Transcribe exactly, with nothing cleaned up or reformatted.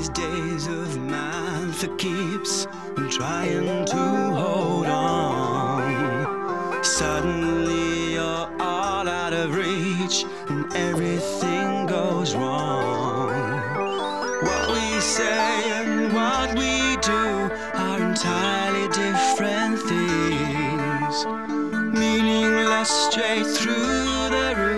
these days of man for keeps and trying to hold on. Suddenly you're all out of reach and everything goes wrong. What we say and what we do are entirely different things, meaningless straight through the roof.